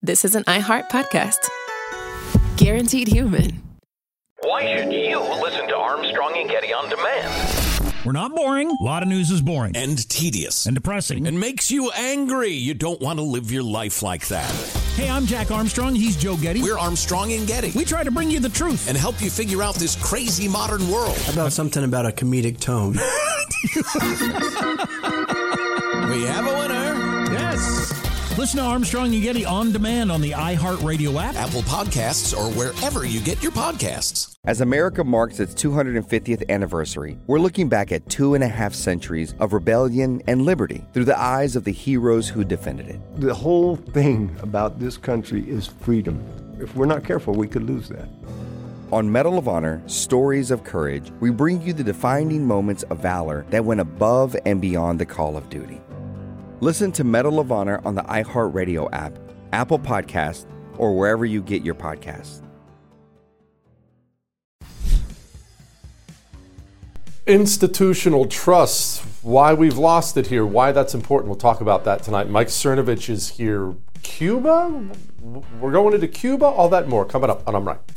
this is an iHeart podcast. Guaranteed human. Why should you listen to Armstrong and Getty on demand? We're not boring. A lot of news is boring. And tedious. And depressing. And makes you angry. You don't want to live your life like that. Hey, I'm Jack Armstrong. He's Joe Getty. We're Armstrong and Getty. We try to bring you the truth. And help you figure out this crazy modern world. How about something about a comedic tone? We have a winner. Yes. Listen to Armstrong and Getty on demand on the iHeartRadio app, Apple Podcasts, or wherever you get your podcasts. As America marks its 250th anniversary, we're looking back at 2.5 centuries of rebellion and liberty through the eyes of the heroes who defended it. The whole thing about this country is freedom. If we're not careful, we could lose that. On Medal of Honor, Stories of Courage, we bring you the defining moments of valor that went above and beyond the call of duty. Listen to Medal of Honor on the iHeartRadio app, Apple Podcasts, or wherever you get your podcasts. Institutional trust, why we've lost it here, why that's important. We'll talk about that tonight. Mike Cernovich is here. Cuba? We're going into Cuba? All that and more coming up on I'm Right.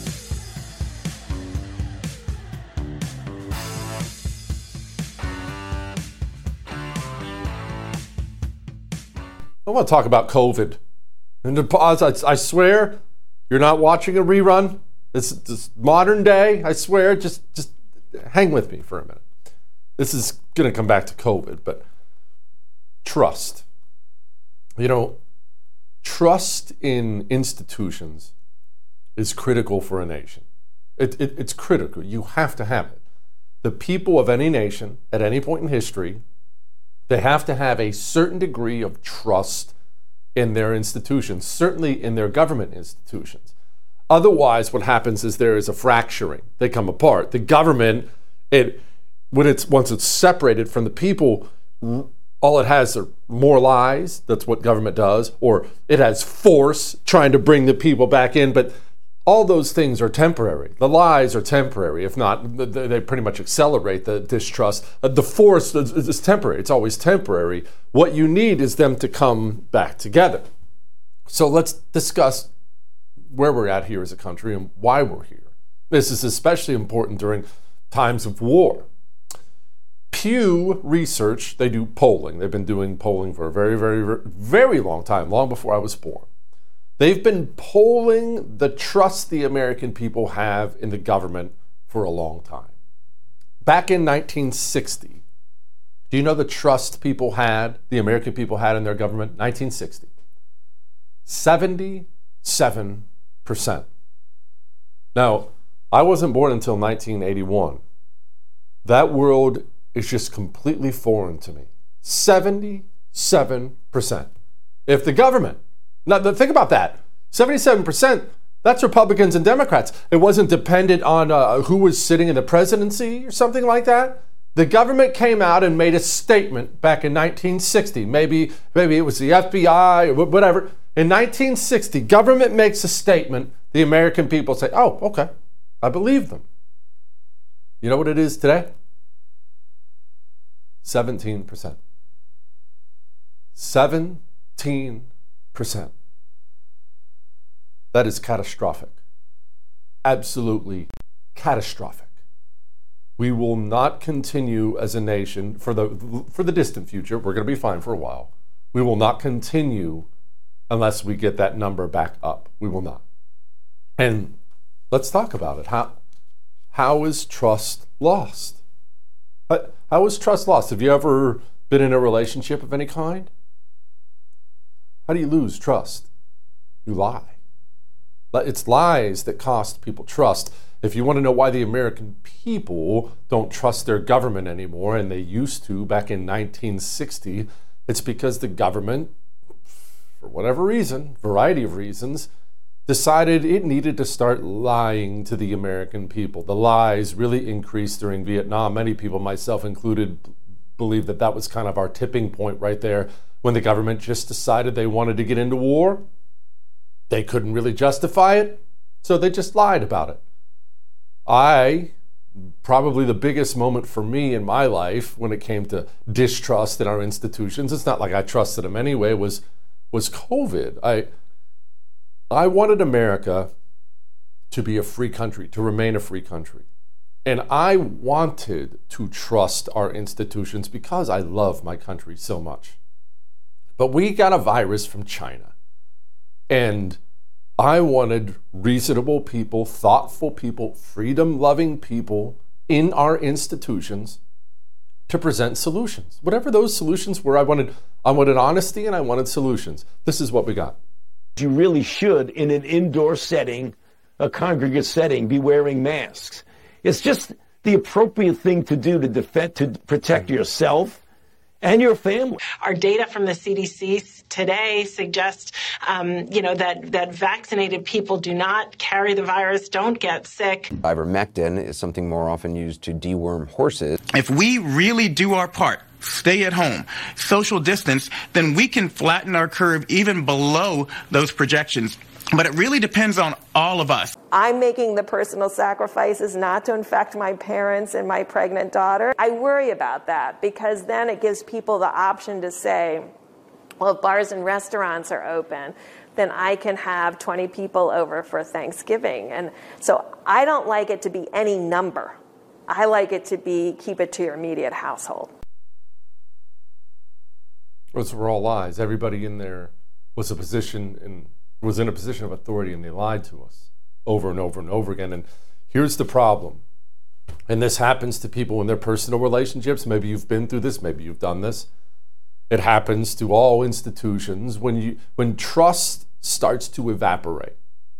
I want to talk about COVID. And to pause, I swear, you're not watching a rerun. It's modern day. I swear, just hang with me for a minute. This is going to come back to COVID, but trust. You know, trust in institutions is critical for a nation. It's critical. You have to have it. The people of any nation at any point in history, they have to have a certain degree of trust in their institutions, certainly in their government institutions. Otherwise, what happens is there is a fracturing. They come apart. The government, once it's separated from the people, all it has are more lies. That's what government does. Or it has force trying to bring the people back in. But all those things are temporary. The lies are temporary. If not, they pretty much accelerate the distrust. The force is temporary. It's always temporary. What you need is them to come back together. So let's discuss where we're at here as a country and why we're here. This is especially important during times of war. Pew Research, they do polling. They've been doing polling for a very, very, very long time, long before I was born. They've been polling the trust the American people have in the government for a long time. Back in 1960, do you know the trust the American people had in their government? 1960. 77%. Now, I wasn't born until 1981. That world is just completely foreign to me. 77%. If the government, now think about that, 77%, that's Republicans and Democrats. It wasn't dependent on who was sitting in the presidency or something like that. The government came out and made a statement back in 1960. Maybe it was the FBI or whatever. In 1960, government makes a statement. The American people say, oh, okay, I believe them. You know what it is today? 17%. 17%. That is catastrophic. Absolutely catastrophic. We will not continue as a nation for the distant future. We're going to be fine for a while. We will not continue unless we get that number back up. We will not. And let's talk about it. How is trust lost? How is trust lost? Have you ever been in a relationship of any kind? How do you lose trust? You lie. It's lies that cost people trust. If you want to know why the American people don't trust their government anymore, and they used to back in 1960, it's because the government, for whatever reason, variety of reasons, decided it needed to start lying to the American people. The lies really increased during Vietnam. Many people, myself included, believe that that was kind of our tipping point right there, when the government just decided they wanted to get into war. They couldn't really justify it, so they just lied about it. Probably the biggest moment for me in my life when it came to distrust in our institutions, it's not like I trusted them anyway, was COVID. I wanted America to be a free country, to remain a free country. And I wanted to trust our institutions because I love my country so much. But we got a virus from China. And I wanted reasonable people, thoughtful people, freedom-loving people in our institutions to present solutions. Whatever those solutions were, I wanted honesty and I wanted solutions. This is what we got. You really should, in an indoor setting, a congregate setting, be wearing masks. It's just the appropriate thing to do to protect yourself and your family. Our data from the CDC today suggests, that vaccinated people do not carry the virus, don't get sick. Ivermectin is something more often used to deworm horses. If we really do our part, stay at home, social distance, then we can flatten our curve even below those projections. But it really depends on all of us. I'm making the personal sacrifices not to infect my parents and my pregnant daughter. I worry about that because then it gives people the option to say, well, if bars and restaurants are open, then I can have 20 people over for Thanksgiving. And so I don't like it to be any number. I like it to be keep it to your immediate household. Those were all lies. Everybody in there was in a position of authority, and they lied to us over and over and over again. And here's the problem. And this happens to people in their personal relationships. Maybe you've been through this. Maybe you've done this. It happens to all institutions when trust starts to evaporate.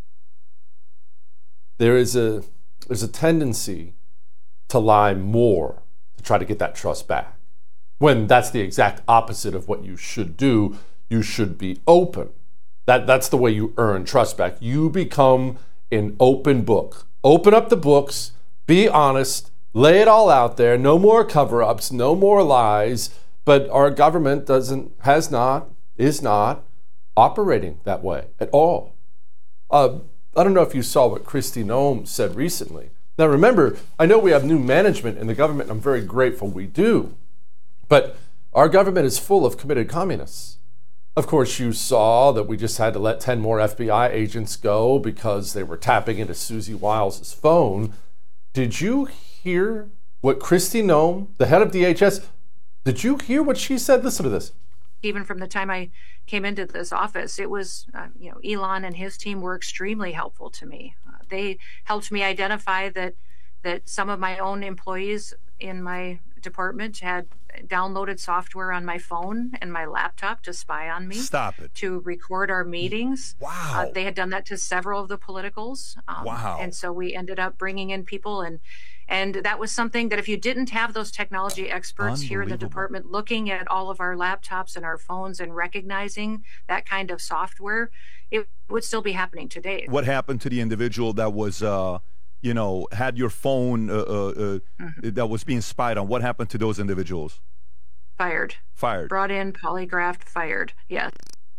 There's a tendency to lie more to try to get that trust back, when that's the exact opposite of what you should do. You should be open. That's the way you earn trust back. You become an open book. Open up the books, be honest, lay it all out there. No more cover-ups, no more lies. But our government is not operating that way at all. I don't know if you saw what Kristi Noem said recently. Now remember, I know we have new management in the government, and I'm very grateful we do. But our government is full of committed communists. Of course, you saw that we just had to let 10 more FBI agents go because they were tapping into Susie Wiles' phone. Did you hear what Kristi Noem, the head of DHS, did you hear what she said? Listen to this. Even from the time I came into this office, it was, Elon and his team were extremely helpful to me. They helped me identify that some of my own employees in my department had downloaded software on my phone and my laptop to spy on me. Stop it. To record our meetings. Wow. They had done that to several of the politicals. Wow. And so we ended up bringing in people, and that was something that if you didn't have those technology experts here in the department looking at all of our laptops and our phones and recognizing that kind of software, it would still be happening today. What happened to the individual that was had your phone that was being spied on? What happened to those individuals? Fired. Brought in, polygraphed, fired. Yes.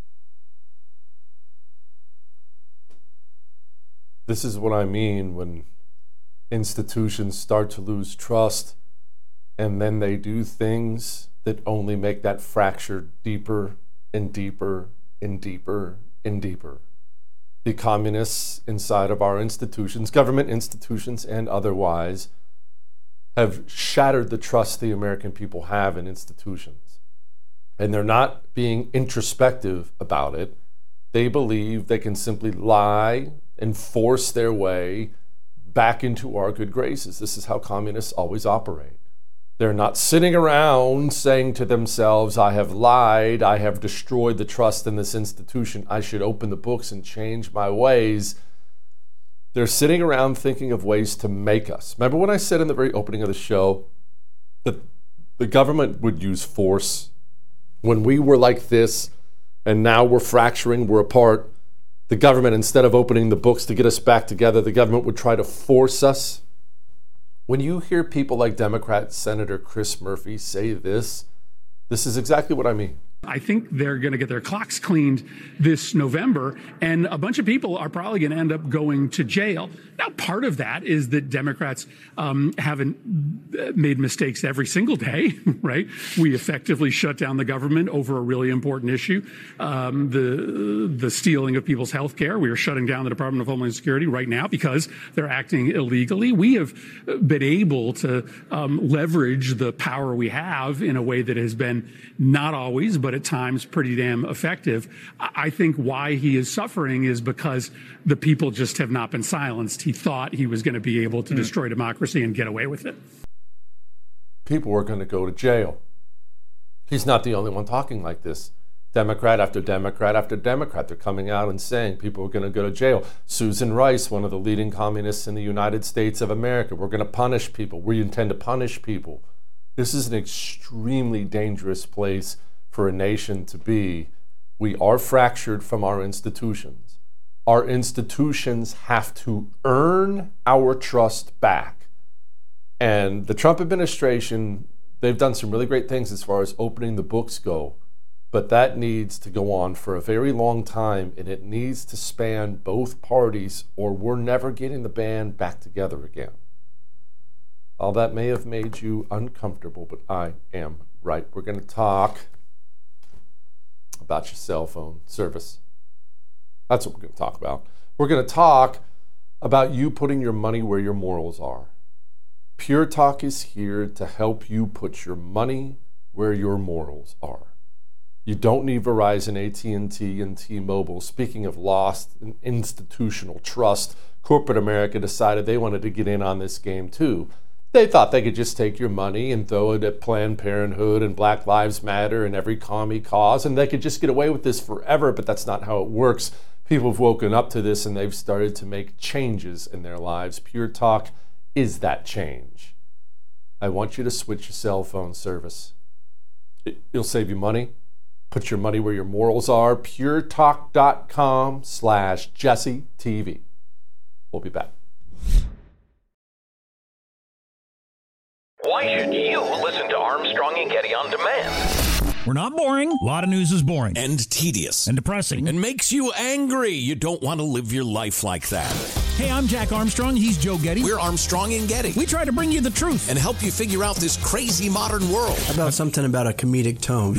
This is what I mean when institutions start to lose trust and then they do things that only make that fracture deeper and deeper and deeper and deeper. The communists inside of our institutions, government institutions and otherwise, have shattered the trust the American people have in institutions. And they're not being introspective about it. They believe they can simply lie and force their way back into our good graces. This is how communists always operate. They're not sitting around saying to themselves, I have lied, I have destroyed the trust in this institution, I should open the books and change my ways. They're sitting around thinking of ways to make us. Remember when I said in the very opening of the show that the government would use force when we were like this and now we're fracturing, we're apart? The government, instead of opening the books to get us back together, the government would try to force us. When you hear people like Democrat Senator Chris Murphy say this is exactly what I mean. I think they're going to get their clocks cleaned this November, and a bunch of people are probably going to end up going to jail. Now, part of that is that Democrats haven't made mistakes every single day, right? We effectively shut down the government over a really important issue, the stealing of people's health care. We are shutting down the Department of Homeland Security right now because they're acting illegally. We have been able to leverage the power we have in a way that has been not always, but at times pretty damn effective. I think why he is suffering is because the people just have not been silenced. He thought he was going to be able to destroy democracy and get away with it. People are going to go to jail. He's not the only one talking like this. Democrat after Democrat after Democrat, they're coming out and saying people are going to go to jail. Susan Rice, one of the leading communists in the United States of America, we're going to punish people. We intend to punish people. This is an extremely dangerous place for a nation to be. We are fractured from our institutions. Our institutions have to earn our trust back. And the Trump administration, they've done some really great things as far as opening the books go, but that needs to go on for a very long time, and it needs to span both parties, or we're never getting the band back together again. All that may have made you uncomfortable, but I am right. We're going to talk about your cell phone service. That's what we're going to talk about. We're going to talk about you putting your money where your morals are. Pure Talk is here to help you put your money where your morals are. You don't need Verizon, AT&T, and T-Mobile. Speaking of lost institutional trust, corporate America decided they wanted to get in on this game too. They thought they could just take your money and throw it at Planned Parenthood and Black Lives Matter and every commie cause, and they could just get away with this forever, but that's not how it works. People have woken up to this, and they've started to make changes in their lives. Pure Talk is that change. I want you to switch your cell phone service. It'll save you money. Put your money where your morals are. puretalk.com/JesseTV. We'll be back. Why should you listen to Armstrong and Getty on demand? We're not boring. A lot of news is boring. And tedious. And depressing. And makes you angry. You don't want to live your life like that. Hey, I'm Jack Armstrong. He's Joe Getty. We're Armstrong and Getty. We try to bring you the truth. And help you figure out this crazy modern world. How about something about a comedic tone?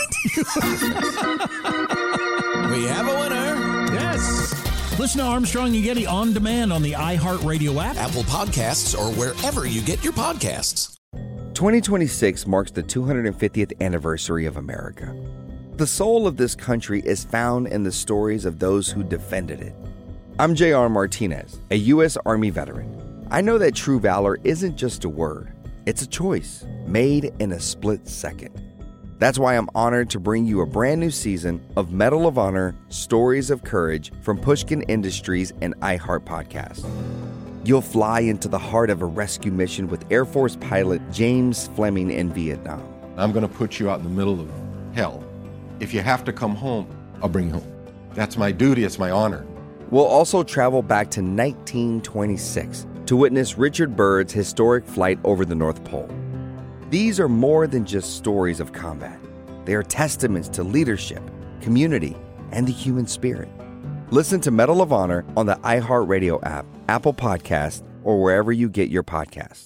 We have a winner. Yes. Listen to Armstrong and Getty on demand on the iHeartRadio app, Apple Podcasts, or wherever you get your podcasts. 2026 marks the 250th anniversary of America. The soul of this country is found in the stories of those who defended it. I'm J.R. Martinez, a U.S. Army veteran. I know that true valor isn't just a word. It's a choice made in a split second. That's why I'm honored to bring you a brand new season of Medal of Honor Stories of Courage from Pushkin Industries and iHeart Podcast. You'll fly into the heart of a rescue mission with Air Force pilot James Fleming in Vietnam. I'm going to put you out in the middle of hell. If you have to come home, I'll bring you home. That's my duty. It's my honor. We'll also travel back to 1926 to witness Richard Byrd's historic flight over the North Pole. These are more than just stories of combat. They are testaments to leadership, community, and the human spirit. Listen to Medal of Honor on the iHeartRadio app, Apple Podcasts, or wherever you get your podcasts.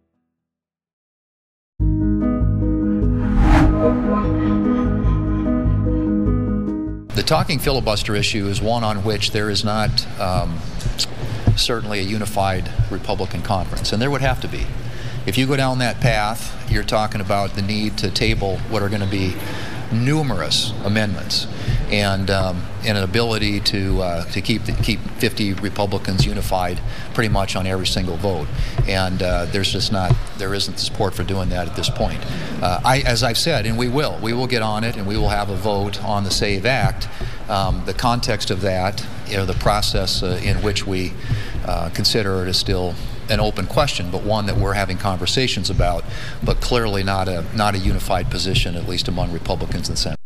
The talking filibuster issue is one on which there is not certainly a unified Republican conference, and there would have to be. If you go down that path, you're talking about the need to table what are going to be numerous amendments and an ability to keep 50 Republicans unified pretty much on every single vote. And there isn't support for doing that at this point. As I've said, and we will get on it, and we will have a vote on the SAVE Act. The context of that, the process in which we consider it is still an open question, but one that we're having conversations about, but clearly not a unified position, at least among Republicans in the Senate.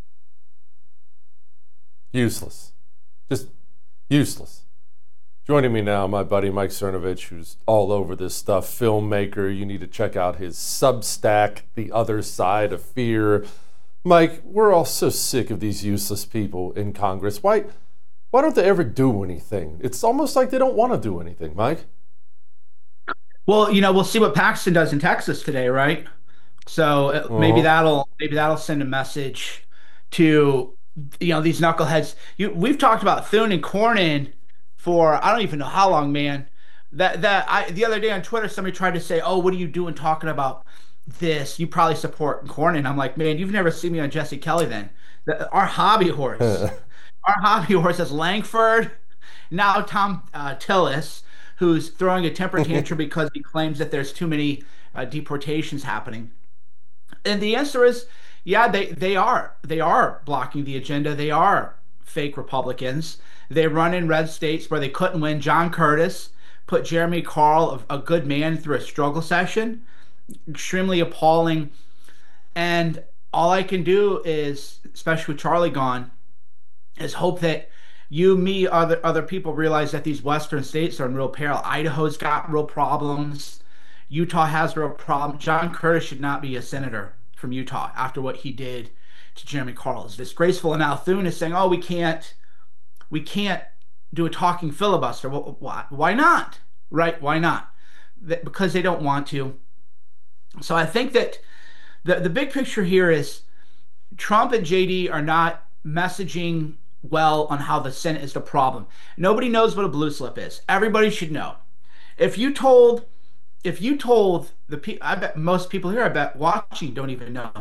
Useless. Just useless. Joining me now, my buddy Mike Cernovich, who's all over this stuff, filmmaker. You need to check out his Substack, The Other Side of Fear. Mike, we're all so sick of these useless people in Congress. Why don't they ever do anything? It's almost like they don't want to do anything, Mike. Well, we'll see what Paxton does in Texas today, right? So maybe that'll send a message to these knuckleheads. We've talked about Thune and Cornyn for I don't even know how long, man. The other day on Twitter, somebody tried to say, "Oh, what are you doing talking about this? You probably support Cornyn." I'm like, man, you've never seen me on Jesse Kelly. Then our hobby horse, is Langford. Now Tom Tillis, who's throwing a temper tantrum because he claims that there's too many deportations happening. And the answer is, yeah, they are blocking the agenda. They are fake Republicans. They run in red states where they couldn't win. John Curtis put Jeremy Carl, a good man, through a struggle session. Extremely appalling. And all I can do is, especially with Charlie gone, is hope that you, me, other people realize that these western states are in real peril. Idaho's got real problems. Utah has real problems. John Curtis should not be a senator from Utah after what he did to Jeremy Carl. It's disgraceful. And now Thune is saying, "Oh, we can't do a talking filibuster." Well, why not? Right? Why not? Because they don't want to. So I think that the big picture here is Trump and JD are not messaging well on how the Senate is the problem. Nobody knows what a blue slip is. Everybody should know. If you told the people, I bet most people here, I bet watching, don't even know.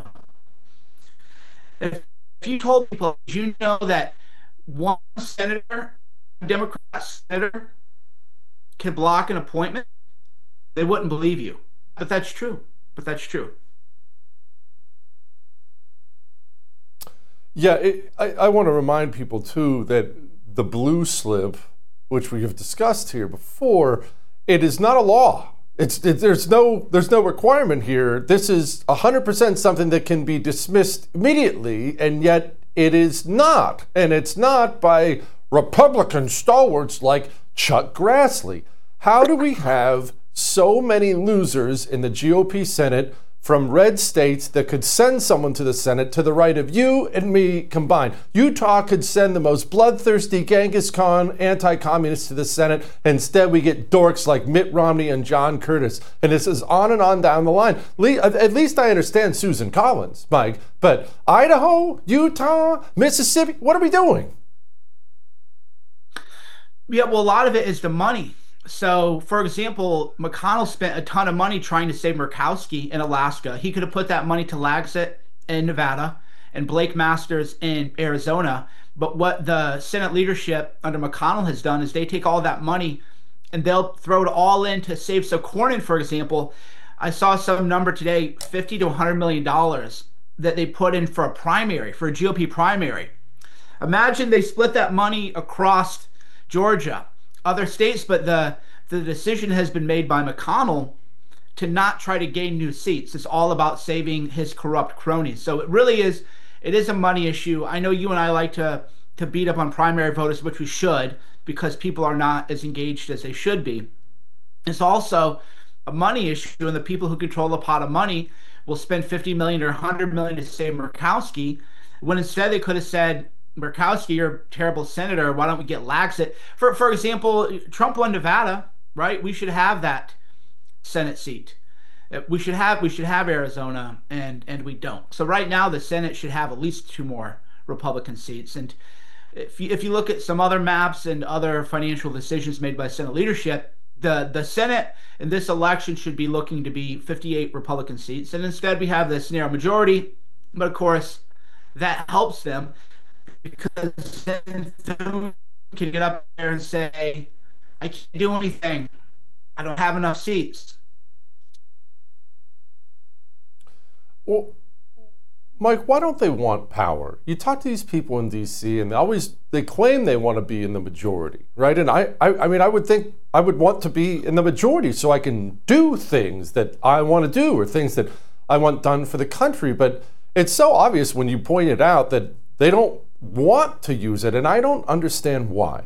If you told people, you know that one senator, Democrat senator, can block an appointment, they wouldn't believe you. But that's true. Yeah, I want to remind people, too, that the blue slip, which we have discussed here before, it is not a law. There's no requirement here. This is 100% something that can be dismissed immediately, and yet it is not. And it's not by Republican stalwarts like Chuck Grassley. How do we have so many losers in the GOP Senate from red states that could send someone to the Senate to the right of you and me combined? Utah could send the most bloodthirsty Genghis Khan anti-communists to the Senate. Instead, we get dorks like Mitt Romney and John Curtis. And this is on and on down the line. At least I understand Susan Collins, Mike. But Idaho, Utah, Mississippi, what are we doing? Yeah, well, a lot of it is the money. So, for example, McConnell spent a ton of money trying to save Murkowski in Alaska. He could have put that money to Laxett in Nevada and Blake Masters in Arizona. But what the Senate leadership under McConnell has done is they take all that money and they'll throw it all in to save. So Cornyn, for example, I saw some number today, $50 to $100 million that they put in for a primary, for a GOP primary. Imagine they split that money across Georgia, other states, but the decision has been made by McConnell to not try to gain new seats. It's all about saving his corrupt cronies. So it is a money issue. I know you and I like to beat up on primary voters, which we should, because people are not as engaged as they should be. It's also a money issue, and the people who control the pot of money will spend $50 million or $100 million to save Murkowski, when instead they could have said, Murkowski, you're a terrible senator. Why don't we get Laxett? For example, Trump won Nevada, right? We should have that Senate seat. We should have Arizona, and we don't. So right now, the Senate should have at least 2 more Republican seats. And if you look at some other maps and other financial decisions made by Senate leadership, the Senate in this election should be looking to be 58 Republican seats, and instead we have this narrow majority. But of course, that helps them, because then Thune can get up there and say, I can't do anything. I don't have enough seats. Well, Mike, why don't they want power? You talk to these people in D.C. and they claim they want to be in the majority, right? And I mean, I would think I would want to be in the majority so I can do things that I want to do or things that I want done for the country. But it's so obvious when you point it out that they don't want to use it, and I don't understand why.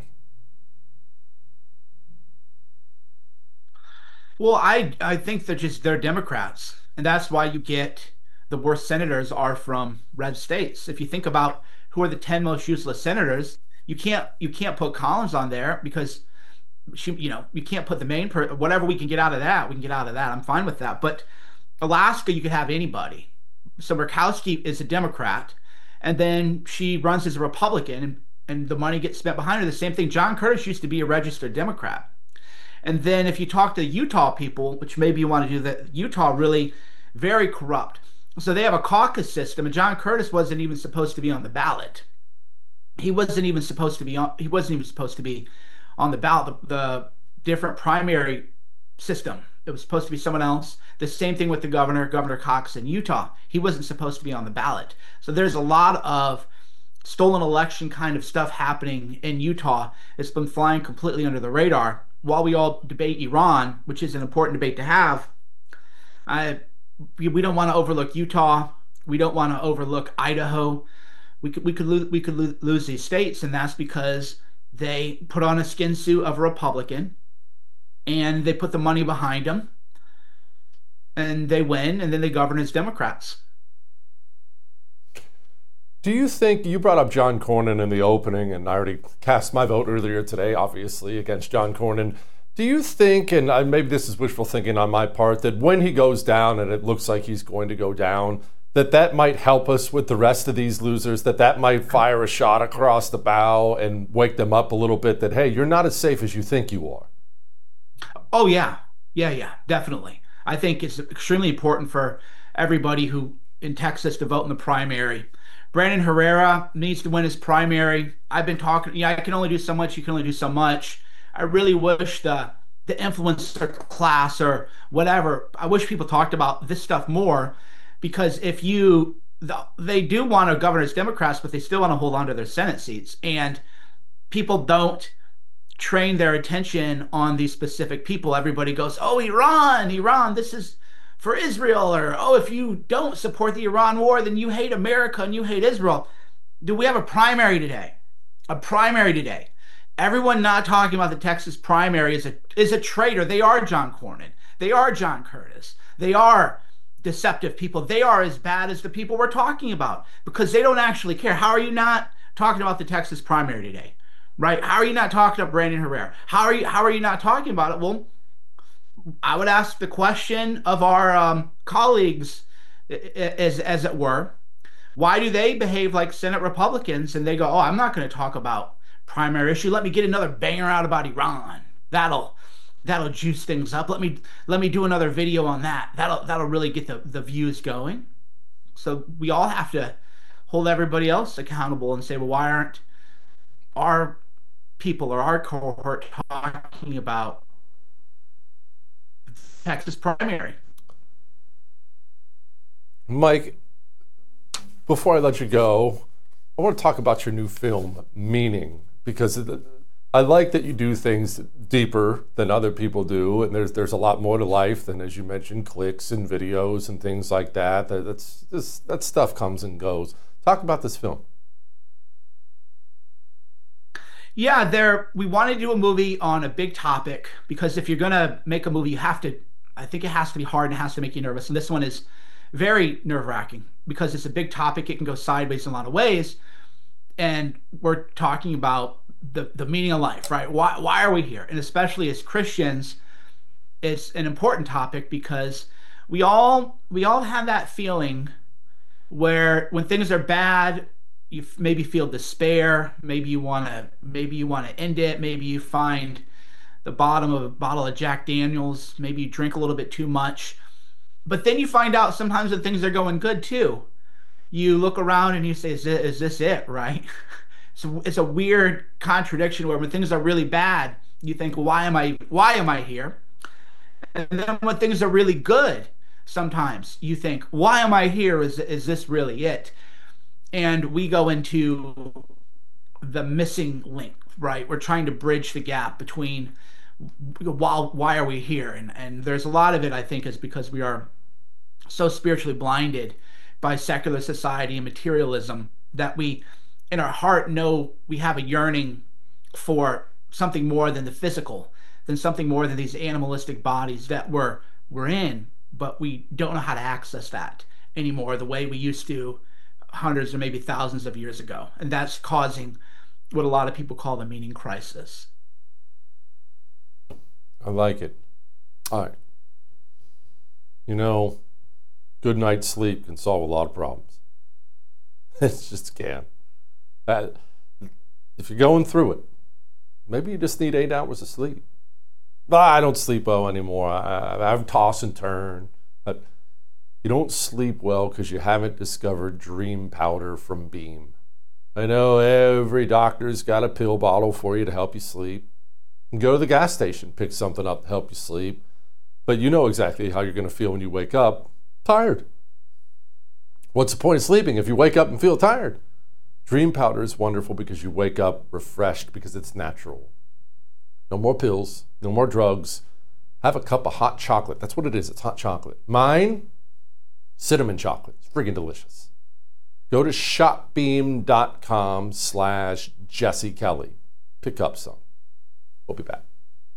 Well, I think they're Democrats, and that's why you get the worst senators are from red states. If you think about who are the 10 most useless senators, you can't put Collins on there because you can't put the main whatever we can get out of that, we can get out of that. I'm fine with that. But Alaska, you could have anybody. So Murkowski is a Democrat, and then she runs as a Republican, and the money gets spent behind her. The same thing. John Curtis used to be a registered Democrat. And then if you talk to Utah people, which maybe you want to do that, Utah really very corrupt. So they have a caucus system, and John Curtis wasn't even supposed to be on the ballot. He wasn't even supposed to be on the ballot. The different primary system. It was supposed to be someone else. The same thing with the Governor Cox in Utah. He wasn't supposed to be on the ballot. So there's a lot of stolen election kind of stuff happening in Utah. It's been flying completely under the radar. While we all debate Iran, which is an important debate to have, we don't want to overlook Utah. We don't want to overlook Idaho. We could lose these states, and that's because they put on a skin suit of a Republican, and they put the money behind them, and they win, and then they govern as Democrats. Do you think, you brought up John Cornyn in the opening, and I already cast my vote earlier today, obviously, against John Cornyn. Do you think, and maybe this is wishful thinking on my part, that when he goes down, and it looks like he's going to go down, that might help us with the rest of these losers, that might fire a shot across the bow and wake them up a little bit that, hey, you're not as safe as you think you are? Oh, yeah. Yeah, definitely. I think it's extremely important for everybody who in Texas to vote in the primary. Brandon Herrera needs to win his primary. I've been talking, I can only do so much, you can only do so much. I really wish the influencer class or whatever, I wish people talked about this stuff more, because they do want to govern as Democrats, but they still want to hold on to their Senate seats. And people don't train their attention on these specific people. Everybody goes, oh, Iran, this is for Israel, or, oh, if you don't support the Iran war, then you hate America and you hate Israel. Do we have a primary today? Everyone not talking about the Texas primary is a traitor. They are John Cornyn. They are John Curtis. They are deceptive people. They are as bad as the people we're talking about, because they don't actually care. How are you not talking about the Texas primary today? Right? How are you not talking about Brandon Herrera? How are you not talking about it? Well, I would ask the question of our colleagues, as it were, why do they behave like Senate Republicans and they go, oh, I'm not going to talk about primary issue. Let me get another banger out about Iran. That'll juice things up. Let me do another video on that. That'll really get the views going. So we all have to hold everybody else accountable and say, well, why aren't our people or our cohort talking about Texas primary? Mike, before I let you go, I want to talk about your new film, Meaning, because I like that you do things deeper than other people do, and there's a lot more to life than, as you mentioned, clicks and videos and things like that. That stuff comes and goes. Talk about this film. Yeah, we wanted to do a movie on a big topic, because if you're going to make a movie, I think it has to be hard and it has to make you nervous. And this one is very nerve-wracking because it's a big topic. It can go sideways in a lot of ways. And we're talking about the meaning of life, right? Why are we here? And especially as Christians, it's an important topic because we all have that feeling where when things are bad, you maybe feel despair. Maybe you want to end it. Maybe you find the bottom of a bottle of Jack Daniels. Maybe you drink a little bit too much. But then you find out sometimes when things are going good too. You look around and you say, is this it, right? So it's a weird contradiction where when things are really bad, you think, why am I here? And then when things are really good, sometimes you think, why am I here? Is this really it? And we go into the missing link, right? We're trying to bridge the gap between why are we here? And there's a lot of it, I think, is because we are so spiritually blinded by secular society and materialism that we, in our heart, know we have a yearning for something more than the physical, than something more than these animalistic bodies that we're in, but we don't know how to access that. anymore the way we used to hundreds or maybe thousands of years ago. And that's causing what a lot of people call the meaning crisis. I like it. All right. Good night's sleep can solve a lot of problems. It just can. If you're going through it, maybe you just need 8 hours of sleep. I don't sleep well anymore. I toss and turn. You don't sleep well because you haven't discovered dream powder from Beam. I know every doctor's got a pill bottle for you to help you sleep. You go to the gas station, pick something up to help you sleep. But you know exactly how you're going to feel when you wake up. Tired. What's the point of sleeping if you wake up and feel tired? Dream powder is wonderful because you wake up refreshed because it's natural. No more pills, no more drugs. Have a cup of hot chocolate. That's what it is. It's hot chocolate. Mine, cinnamon chocolate. It's friggin' delicious. Go to shopbeam.com/Jesse Kelly. Pick up some. We'll be back.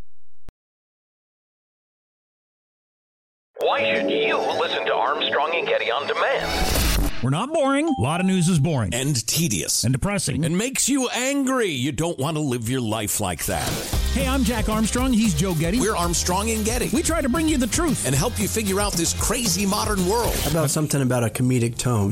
Why should you listen to Armstrong and Getty on demand? We're not boring. A lot of news is boring. And tedious. And depressing. And makes you angry. You don't want to live your life like that. Hey, I'm Jack Armstrong. He's Joe Getty. We're Armstrong and Getty. We try to bring you the truth. And help you figure out this crazy modern world. How about something about a comedic tone?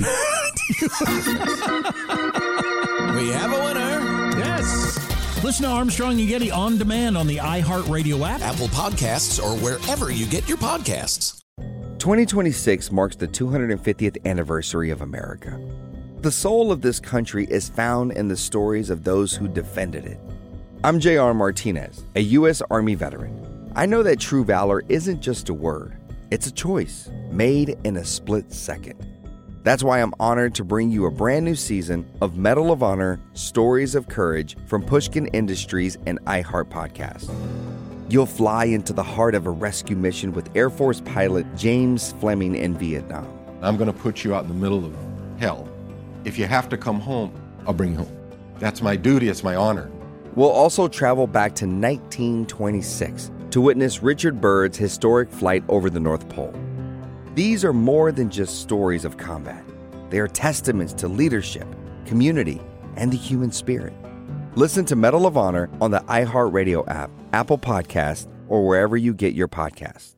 We have a winner. Yes. Listen to Armstrong and Getty on demand on the iHeartRadio app, Apple Podcasts, or wherever you get your podcasts. 2026 marks the 250th anniversary of America. The soul of this country is found in the stories of those who defended it. I'm J.R. Martinez, a U.S. Army veteran. I know that true valor isn't just a word. It's a choice made in a split second. That's why I'm honored to bring you a brand new season of Medal of Honor Stories of Courage from Pushkin Industries and iHeart Podcast. You'll fly into the heart of a rescue mission with Air Force pilot James Fleming in Vietnam. I'm going to put you out in the middle of hell. If you have to come home, I'll bring you home. That's my duty. It's my honor. We'll also travel back to 1926 to witness Richard Byrd's historic flight over the North Pole. These are more than just stories of combat. They are testaments to leadership, community, and the human spirit. Listen to Medal of Honor on the iHeartRadio app, Apple Podcasts, or wherever you get your podcasts.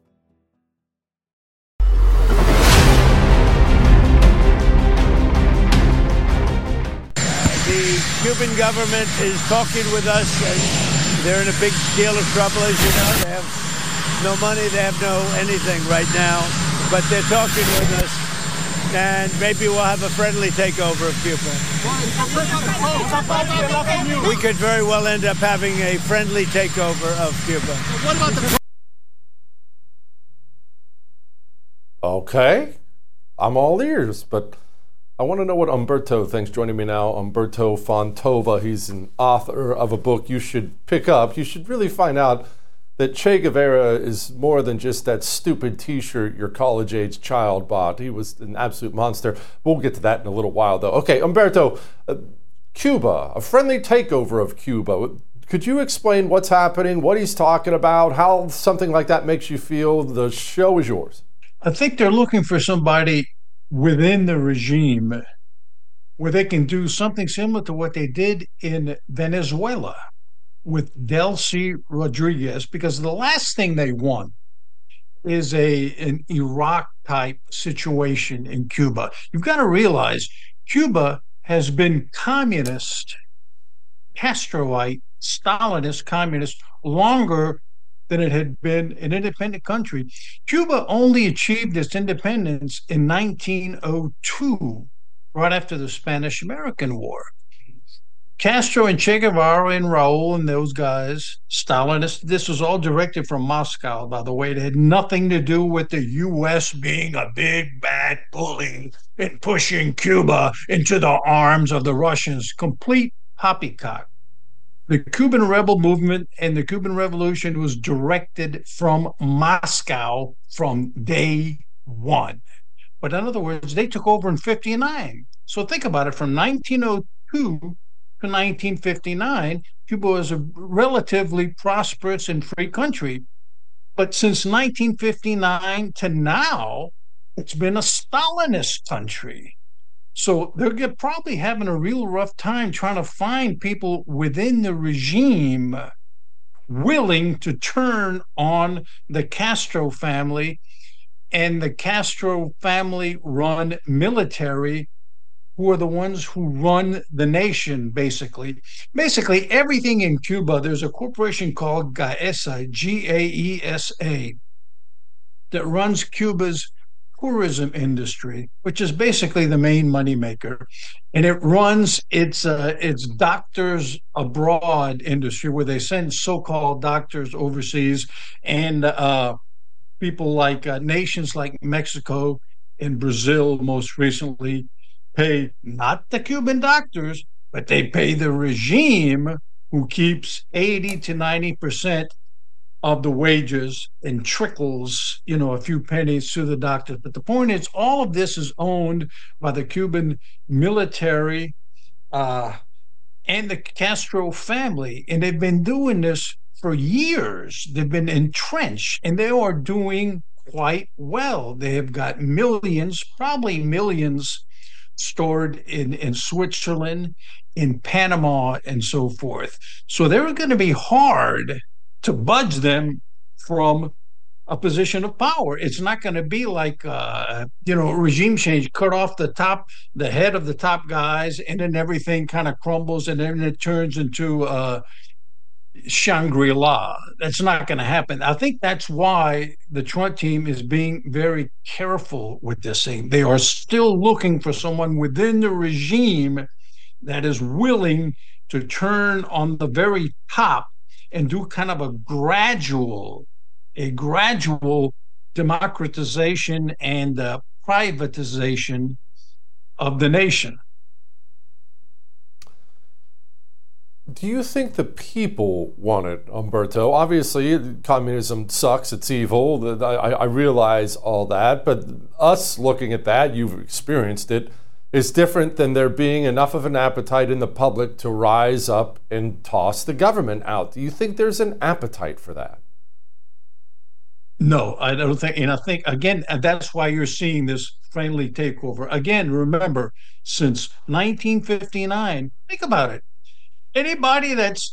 The Cuban government is talking with us. They're in a big deal of trouble, as you know. They have no money, they have no anything right now. But they're talking with us, and maybe we'll have a friendly takeover of Cuba. We could very well end up having a friendly takeover of Cuba. What about the... Okay. I'm all ears, but I want to know what Umberto thinks. Joining me now, Umberto Fontova. He's an author of a book you should pick up. You should really find out that Che Guevara is more than just that stupid T-shirt your college-age child bought. He was an absolute monster. We'll get to that in a little while, though. Okay, Umberto, Cuba, a friendly takeover of Cuba. Could you explain what's happening, what he's talking about, how something like that makes you feel? The show is yours. I think they're looking for somebody within the regime where they can do something similar to what they did in Venezuela with Delcy Rodriguez, because the last thing they want is an Iraq-type situation in Cuba. You've got to realize Cuba has been communist, Castroite, Stalinist communist longer than it had been an independent country. Cuba only achieved its independence in 1902, right after the Spanish-American War. Castro and Che Guevara and Raul and those guys, Stalinists, this was all directed from Moscow, by the way. It had nothing to do with the U.S. being a big, bad bully and pushing Cuba into the arms of the Russians. Complete poppycock. The Cuban rebel movement and the Cuban Revolution was directed from Moscow from day one. But in other words, they took over in 1959. So think about it, from 1902 to 1959, Cuba was a relatively prosperous and free country. But since 1959 to now, It's been a Stalinist country. So they're probably having a real rough time trying to find people within the regime willing to turn on the Castro family and the Castro family run military, who are the ones who run the nation, basically. Basically, everything in Cuba, there's a corporation called GAESA, Gaesa, that runs Cuba's tourism industry, which is basically the main moneymaker. And it runs its doctors abroad industry, where they send so-called doctors overseas, and people like nations like Mexico and Brazil most recently pay not the Cuban doctors, but they pay the regime, who keeps 80 to 90% of the wages and trickles, a few pennies to the doctors. But the point is, all of this is owned by the Cuban military and the Castro family. And they've been doing this for years. They've been entrenched, and they are doing quite well. They have got millions, probably millions, stored in Switzerland, in Panama, and so forth. So they're going to be hard to budge them from a position of power. It's not going to be like, regime change, cut off the head of the top guys, and then everything kind of crumbles, and then it turns into Shangri-La. That's not going to happen. I think that's why the Trump team is being very careful with this thing. They are still looking for someone within the regime that is willing to turn on the very top and do kind of a gradual democratization and privatization of the nation. Do you think the people want it, Umberto? Obviously, communism sucks, it's evil. I realize all that, but us looking at that, you've experienced it, is different than there being enough of an appetite in the public to rise up and toss the government out. Do you think there's an appetite for that? No, I don't think. And I think, again, that's why you're seeing this friendly takeover. Again, remember, since 1959, think about it. Anybody that's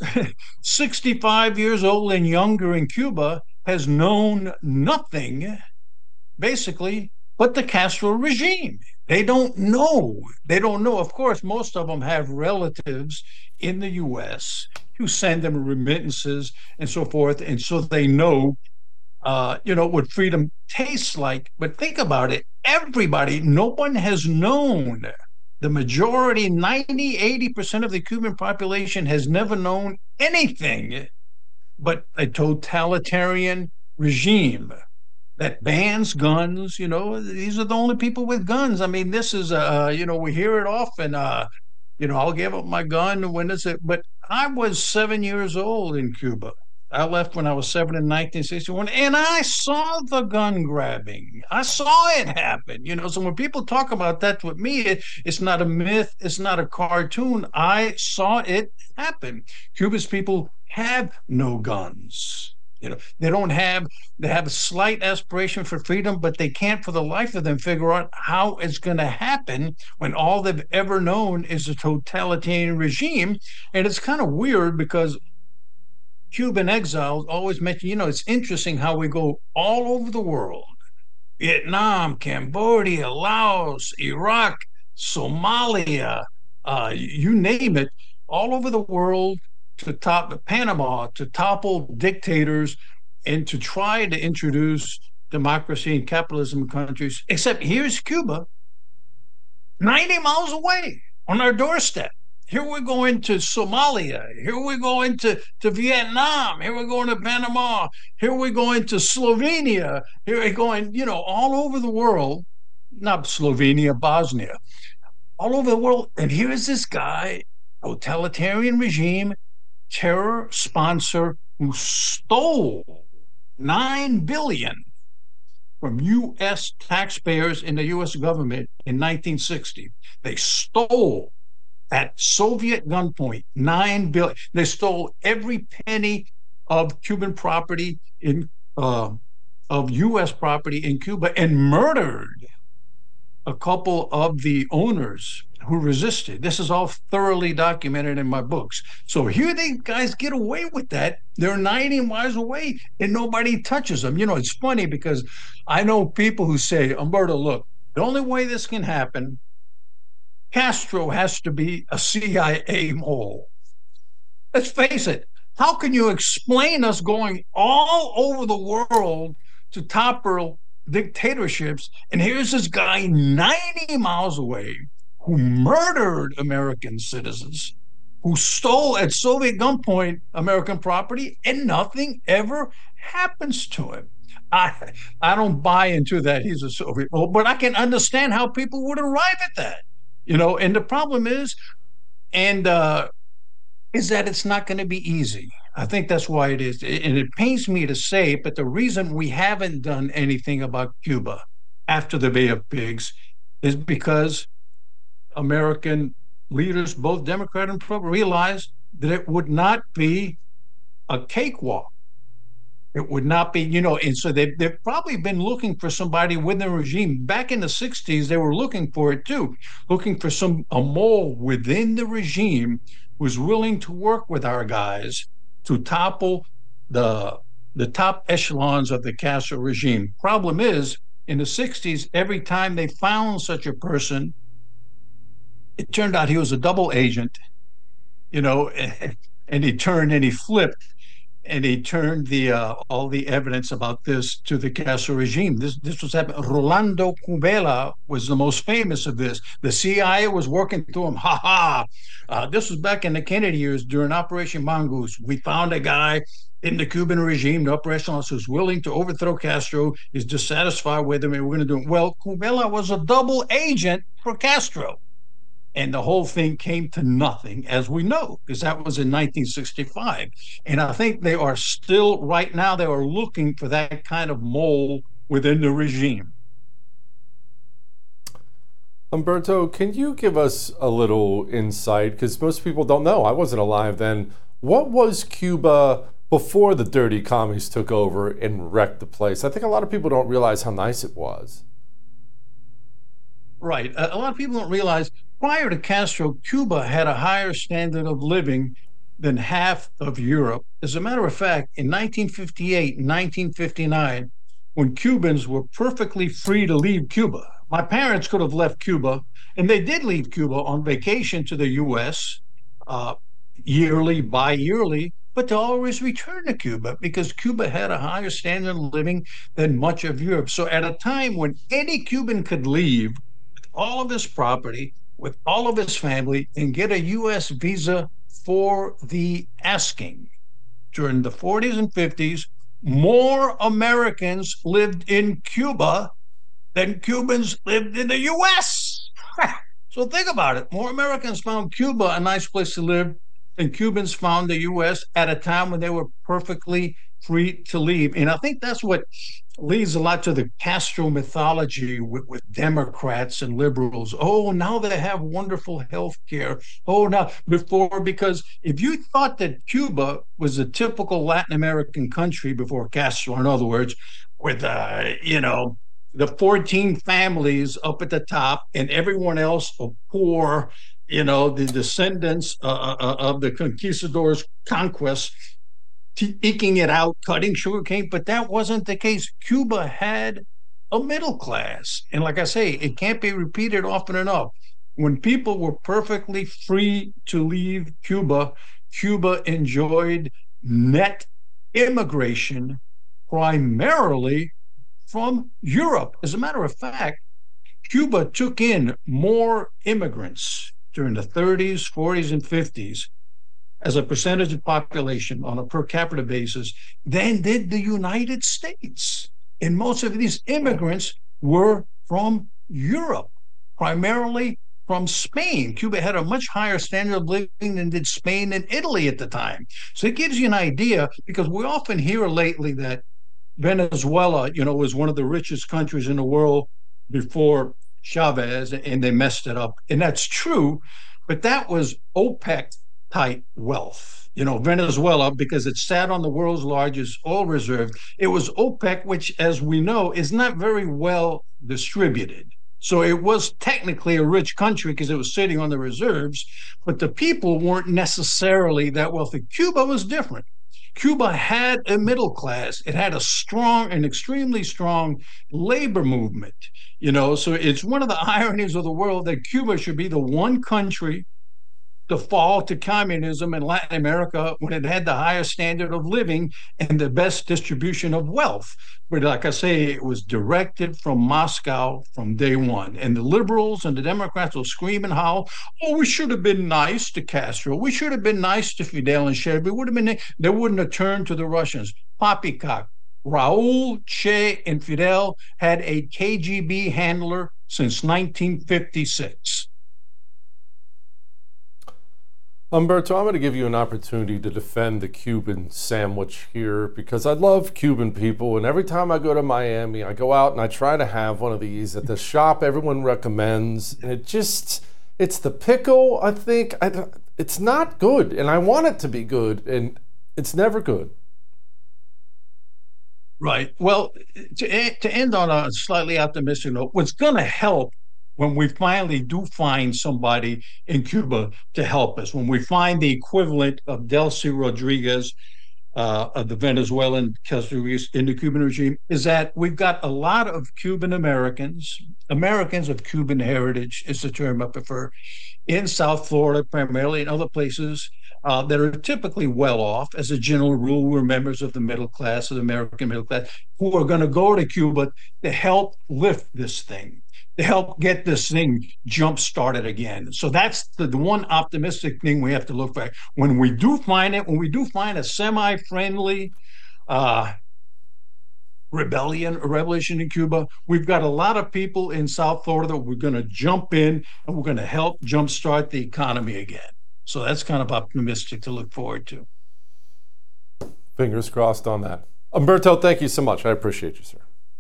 65 years old and younger in Cuba has known nothing, basically, but the Castro regime. They don't know. Of course, most of them have relatives in the U.S. who send them remittances and so forth, and so they know, what freedom tastes like. But think about it. Everybody, no one has known. The majority, 90, 80% of the Cuban population has never known anything but a totalitarian regime that bans guns. These are the only people with guns. I mean, this is, we hear it often, I'll give up my gun when is it? But I was 7 years old in Cuba. I left when I was 7 in 1961, and I saw the gun grabbing. I saw it happen. So when people talk about that with me, it's not a myth. It's not a cartoon. I saw it happen. Cuba's people have no guns. They have a slight aspiration for freedom, but they can't for the life of them figure out how it's going to happen when all they've ever known is a totalitarian regime. And it's kind of weird because Cuban exiles always mention, it's interesting how we go all over the world. Vietnam, Cambodia, Laos, Iraq, Somalia, you name it, all over the world, to Panama, to topple dictators and to try to introduce democracy and capitalism in countries. Except here's Cuba, 90 miles away on our doorstep. Here we're going to Somalia. Here we're going to Vietnam. Here we're going to Panama. Here we're going to Slovenia. Here we're going, all over the world. Not Slovenia, Bosnia. All over the world. And here's this guy, totalitarian regime, terror sponsor, who stole $9 billion from U.S. taxpayers in the U.S. government in 1960. They stole at Soviet gunpoint $9 billion. They stole every penny of Cuban property of U.S. property in Cuba and murdered a couple of the owners who resisted. This is all thoroughly documented in my books. So here these guys get away with that. They're 90 miles away and nobody touches them. You know, it's funny because I know people who say, Umberto, look, the only way this can happen, Castro has to be a CIA mole. Let's face it. How can you explain us going all over the world to topple dictatorships? And here's this guy 90 miles away who murdered American citizens, who stole at Soviet gunpoint American property, and nothing ever happens to him. I don't buy into that he's a Soviet mole, but I can understand how people would arrive at that. You know, and the problem is that it's not going to be easy. I think that's why it is. And it pains me to say it, but the reason we haven't done anything about Cuba after the Bay of Pigs is because American leaders, both Democrat and Republican, realized that it would not be a cakewalk. It would not be, you know, and so they've probably been looking for somebody within the regime. Back in the 60s, they were looking for it too, looking for a mole within the regime who was willing to work with our guys to topple the top echelons of the Castro regime. Problem is, in the 60s, every time they found such a person, it turned out he was a double agent, you know, and he flipped, and he turned all the evidence about this to the Castro regime. This was happening. Rolando Cubela was the most famous of this. The CIA was working through him. This was back in the Kennedy years during Operation Mongoose. We found a guy in the Cuban regime, the upper echelons, who's willing to overthrow Castro, is dissatisfied with him, and we're going to do it. Well, Cubela was a double agent for Castro. And the whole thing came to nothing, as we know, because that was in 1965. And I think they are still, right now, they are looking for that kind of mole within the regime. Umberto, can you give us a little insight? Because most people don't know. I wasn't alive then. What was Cuba before the dirty commies took over and wrecked the place? I think a lot of people don't realize how nice it was. Right. A lot of people don't realize prior to Castro, Cuba had a higher standard of living than half of Europe. As a matter of fact, in 1958 and 1959, when Cubans were perfectly free to leave Cuba, my parents could have left Cuba, and they did leave Cuba on vacation to the U.S. Yearly, bi-yearly, but they always returned to Cuba because Cuba had a higher standard of living than much of Europe. So at a time when any Cuban could leave with all of his property, with all of his family, and get a U.S. visa for the asking. During the 40s and 50s, more Americans lived in Cuba than Cubans lived in the U.S. So think about it. More Americans found Cuba a nice place to live than Cubans found the U.S. at a time when they were perfectly free to leave. And I think that's what leads a lot to the Castro mythology with Democrats and liberals. Oh, now they have wonderful health care. Oh, now before, because if you thought that Cuba was a typical Latin American country before Castro, in other words, with, the 14 families up at the top and everyone else are poor, the descendants of the conquistadors' conquest, eking it out, cutting sugarcane, but that wasn't the case. Cuba had a middle class. And like I say, it can't be repeated often enough. When people were perfectly free to leave Cuba, Cuba enjoyed net immigration primarily from Europe. As a matter of fact, Cuba took in more immigrants during the 30s, 40s, and 50s as a percentage of population on a per capita basis than did the United States. And most of these immigrants were from Europe, primarily from Spain. Cuba had a much higher standard of living than did Spain and Italy at the time. So it gives you an idea, because we often hear lately that Venezuela, was one of the richest countries in the world before Chavez, and they messed it up. And that's true, but that was OPEC type wealth. Venezuela, because it sat on the world's largest oil reserve, it was OPEC, which, as we know, is not very well distributed. So it was technically a rich country because it was sitting on the reserves, but the people weren't necessarily that wealthy. Cuba was different. Cuba had a middle class. It had an extremely strong labor movement, so it's one of the ironies of the world that Cuba should be the one country to fall to communism in Latin America when it had the highest standard of living and the best distribution of wealth. But like I say, it was directed from Moscow from day one. And the liberals and the Democrats will scream and howl, oh, we should have been nice to Castro. We should have been nice to Fidel and Shelby. They wouldn't have turned to the Russians. Poppycock. Raul, Che, and Fidel had a KGB handler since 1956. Humberto, I'm going to give you an opportunity to defend the Cuban sandwich here because I love Cuban people, and every time I go to Miami, I go out and I try to have one of these at the shop everyone recommends, and it's the pickle, I think. It's not good, and I want it to be good, and it's never good. Right. Well, to end on a slightly optimistic note, what's going to help when we finally do find somebody in Cuba to help us, when we find the equivalent of Delcy Rodriguez, of the Venezuelan in the Cuban regime, is that we've got a lot of Cuban Americans of Cuban heritage is the term I prefer, in South Florida primarily, and other places that are typically well off. As a general rule, we're members of the middle class, of the American middle class, who are going to go to Cuba to help lift this thing, to help get this thing jump-started again. So that's the one optimistic thing we have to look for. When we do find a semi-friendly revolution in Cuba, we've got a lot of people in South Florida that we're going to jump in and we're going to help jump-start the economy again. So that's kind of optimistic to look forward to. Fingers crossed on that. Humberto, thank you so much. I appreciate you, sir.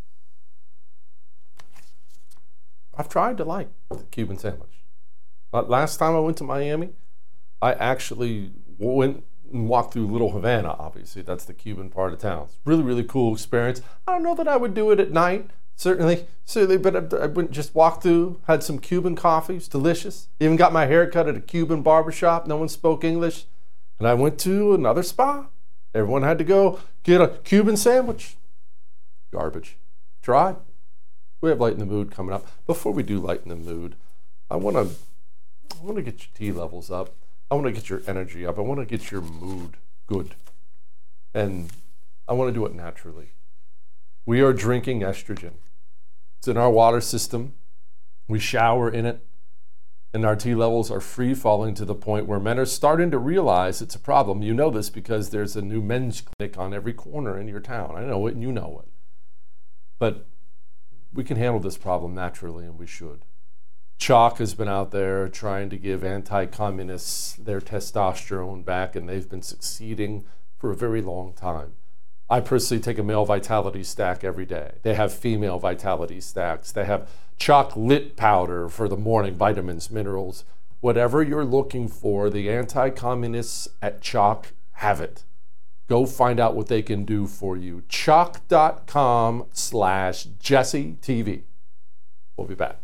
I've tried to like the Cuban sandwich. Last time I went to Miami, I actually went and walked through Little Havana, obviously. That's the Cuban part of town. It's really, really cool experience. I don't know that I would do it at night, certainly, but I went just walked through, had some Cuban coffee. It's delicious. Even got my hair cut at a Cuban barbershop. No one spoke English. And I went to another spa. Everyone had to go get a Cuban sandwich. Garbage. Try. We have Lighten the Mood coming up. Before we do Lighten the Mood, I want to get your T levels up. I want to get your energy up. I want to get your mood good. And I want to do it naturally. We are drinking estrogen. It's in our water system. We shower in it. And our T levels are free falling to the point where men are starting to realize it's a problem. You know this because there's a new men's clinic on every corner in your town. I know it and you know it. But we can handle this problem naturally, and we should. CHOC has been out there trying to give anti-communists their testosterone back, and they've been succeeding for a very long time. I personally take a male vitality stack every day. They have female vitality stacks. They have CHOC Lit powder for the morning, vitamins, minerals. Whatever you're looking for, the anti-communists at CHOC have it. Go find out what they can do for you. CHOC.com/JesseTV. We'll be back.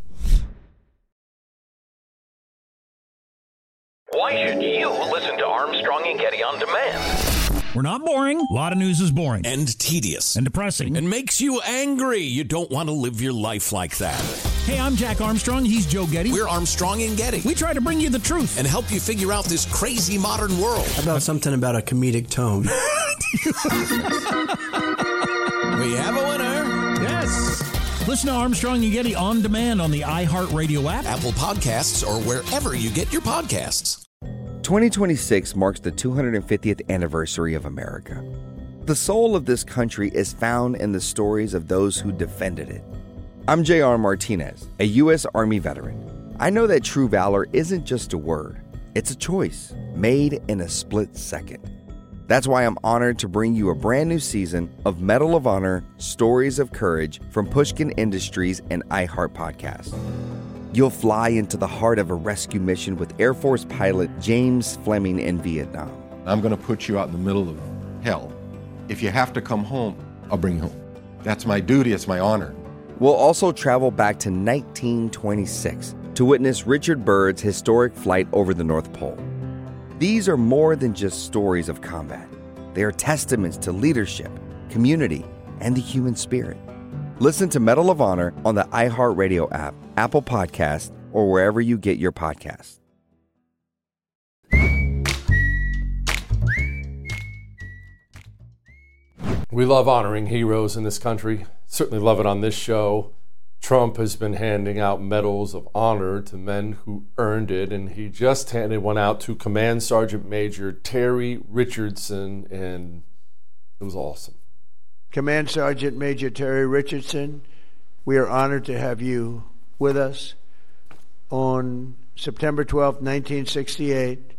Why should you listen to Armstrong and Getty on demand? We're not boring. A lot of news is boring. And tedious. And depressing. And makes you angry. You don't want to live your life like that. Hey, I'm Jack Armstrong. He's Joe Getty. We're Armstrong and Getty. We try to bring you the truth. And help you figure out this crazy modern world. How about something about a comedic tone? We have a winner. Yes. Listen to Armstrong and Getty on demand on the iHeartRadio app, Apple Podcasts, or wherever you get your podcasts. 2026 marks the 250th anniversary of America. The soul of this country is found in the stories of those who defended it. I'm J.R. Martinez, a U.S. Army veteran. I know that true valor isn't just a word. It's a choice made in a split second. That's why I'm honored to bring you a brand new season of Medal of Honor Stories of Courage from Pushkin Industries and iHeart Podcast. You'll fly into the heart of a rescue mission with Air Force pilot James Fleming in Vietnam. I'm going to put you out in the middle of hell. If you have to come home, I'll bring you home. That's my duty. It's my honor. We'll also travel back to 1926 to witness Richard Byrd's historic flight over the North Pole. These are more than just stories of combat. They are testaments to leadership, community, and the human spirit. Listen to Medal of Honor on the iHeartRadio app, Apple Podcasts, or wherever you get your podcasts. We love honoring heroes in this country. Certainly love it on this show. Trump has been handing out medals of honor to men who earned it, and he just handed one out to Command Sergeant Major Terry Richardson, and it was awesome. Command Sergeant Major Terry Richardson, we are honored to have you with us. On September 12, 1968,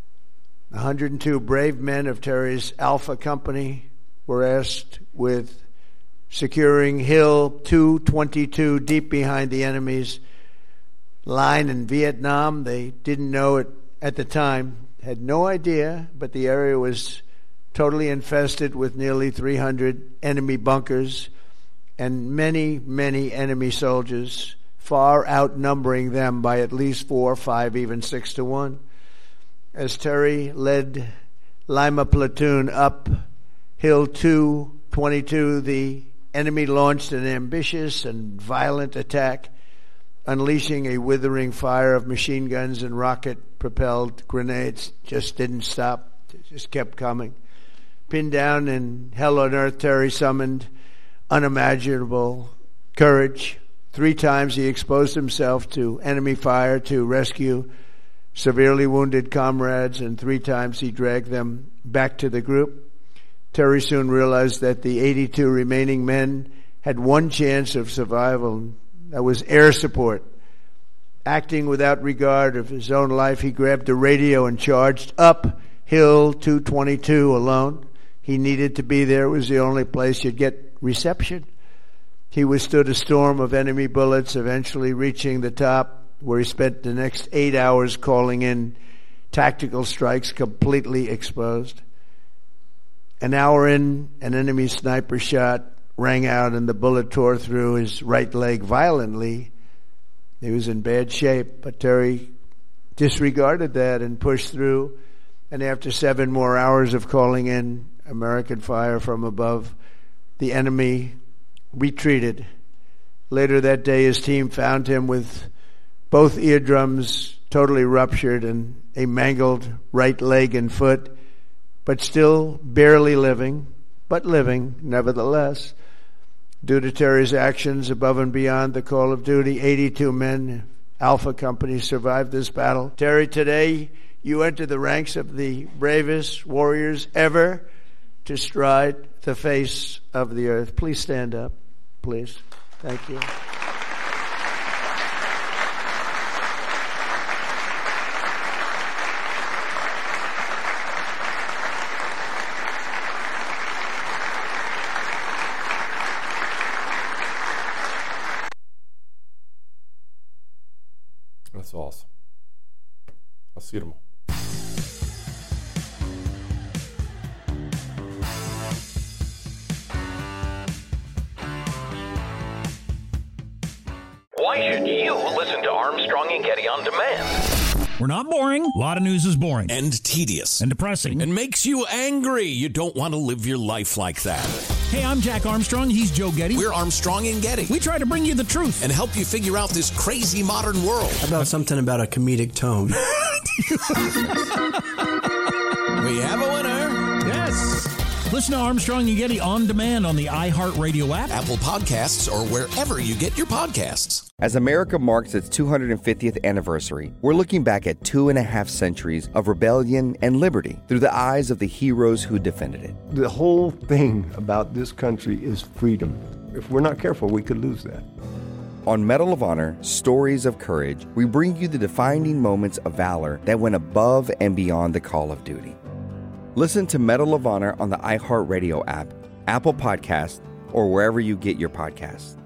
102 brave men of Terry's Alpha Company were asked with securing Hill 222 deep behind the enemy's line in Vietnam. They didn't know it at the time, had no idea, but the area was totally infested with nearly 300 enemy bunkers and many, many enemy soldiers, far outnumbering them by at least 4, 5, even 6 to 1. As Terry led Lima Platoon up Hill 222, the enemy launched an ambitious and violent attack, unleashing a withering fire of machine guns and rocket-propelled grenades. Just didn't stop. It just kept coming. Pinned down in hell on earth, Terry summoned unimaginable courage. 3 times he exposed himself to enemy fire to rescue severely wounded comrades, and 3 times he dragged them back to the group. Terry soon realized that the 82 remaining men had one chance of survival. That was air support. Acting without regard of his own life, he grabbed a radio and charged up Hill 222 alone. He needed to be there. It was the only place you'd get reception. He withstood a storm of enemy bullets, eventually reaching the top, where he spent the next 8 hours calling in tactical strikes, completely exposed. An hour in, an enemy sniper shot rang out and the bullet tore through his right leg violently. He was in bad shape, but Terry disregarded that and pushed through. And after 7 more hours of calling in American fire from above, the enemy retreated. Later that day, his team found him with both eardrums totally ruptured and a mangled right leg and foot, but still barely living, but living nevertheless. Due to Terry's actions above and beyond the call of duty, 82 men, Alpha Company, survived this battle. Terry, today you enter the ranks of the bravest warriors ever to stride the face of the earth. Please stand up, please. Thank you. That's awesome. I'll see you tomorrow. Why should you listen to Armstrong and Getty on demand? We're not boring. A lot of news is boring. And tedious. And depressing. And makes you angry. You don't want to live your life like that. Hey, I'm Jack Armstrong. He's Joe Getty. We're Armstrong and Getty. We try to bring you the truth. And help you figure out this crazy modern world. How about something about a comedic tone? We have a winner. Yes. Listen to Armstrong and Getty on demand on the iHeartRadio app, Apple Podcasts, or wherever you get your podcasts. As America marks its 250th anniversary, we're looking back at 2.5 centuries of rebellion and liberty through the eyes of the heroes who defended it. The whole thing about this country is freedom. If we're not careful, we could lose that. On Medal of Honor, Stories of Courage, we bring you the defining moments of valor that went above and beyond the call of duty. Listen to Medal of Honor on the iHeartRadio app, Apple Podcasts, or wherever you get your podcasts.